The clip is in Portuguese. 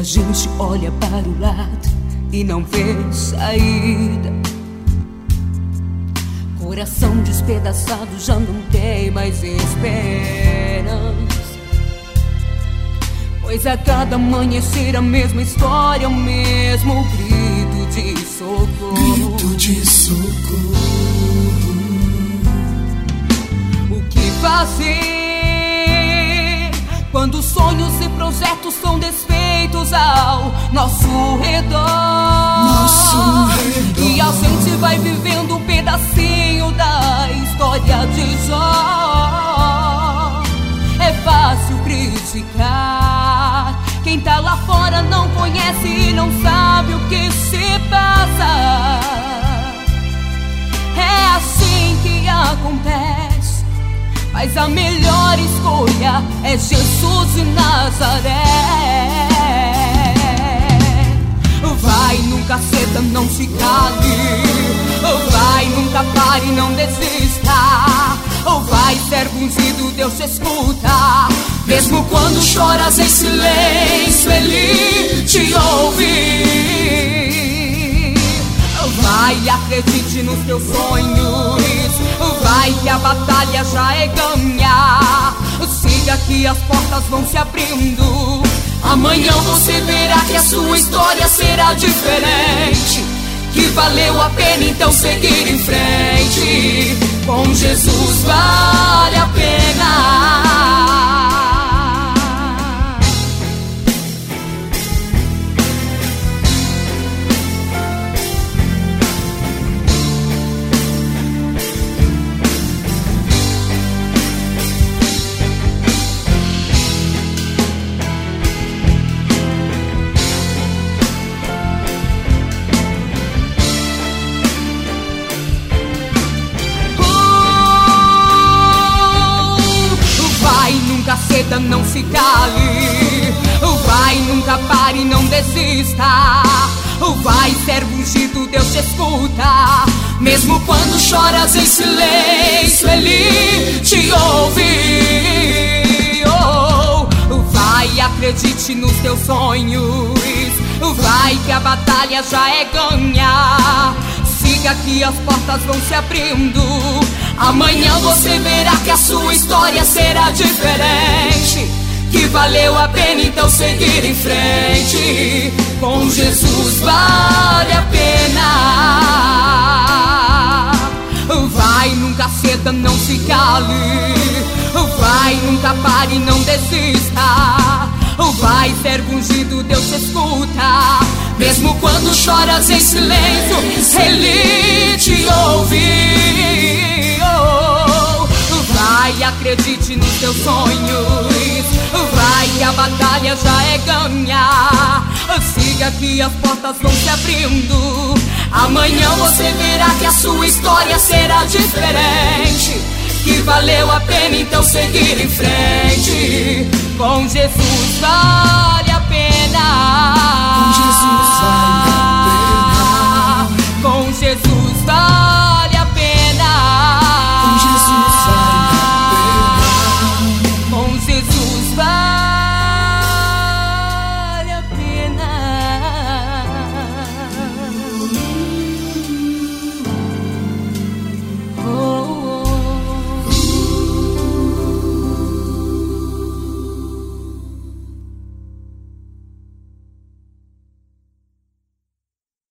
gente olha para o lado e não vê saída. Coração despedaçado já não tem mais esperança, pois a cada amanhecer a mesma história, o mesmo grito de socorro. Grito de socorro. O que fazer quando sonhos e projetos são desfeitos ao nosso redor? E a gente vai vivendo um pedacinho da história de Jó. É fácil criticar quem tá lá fora, não conhece e não sabe o que se passa. É assim que acontece, mas a melhor escolha é Jesus de Nazaré. Vai, nunca ceda, não se cale. Vai, nunca pare, não desista. Vai, servo ungido, Deus te escuta. Mesmo quando choras em silêncio, Ele te ouve. Vai, acredite nos teus sonhos. Vai, que a batalha já é ganha. Siga que as portas vão se abrindo. Amanhã você verá que a sua história será diferente, que valeu a pena então seguir em frente. Com Jesus vale a pena. Ceda, não se cale. Vai, nunca pare, não desista. Vai, servo ungido, Deus te escuta. Mesmo quando choras em silêncio, Ele te ouve. Vai, acredite nos teus sonhos. Vai, que a batalha já é ganha. Siga que as portas vão se abrindo. Amanhã você verá que a sua história será diferente, que valeu a pena então seguir em frente. Com Jesus vale a pena. Vai, nunca ceda, não se cale. Vai, nunca pare, não desista. Vai, servo ungido, Deus te escuta. Mesmo quando choras em silêncio, Ele te ouve. Vai, acredite nos teus sonhos. Vai, que a batalha já é ganha. Siga que as portas vão se abrindo. Amanhã você verá que a sua história será diferente, que valeu a pena então seguir em frente. Com Jesus vale a pena.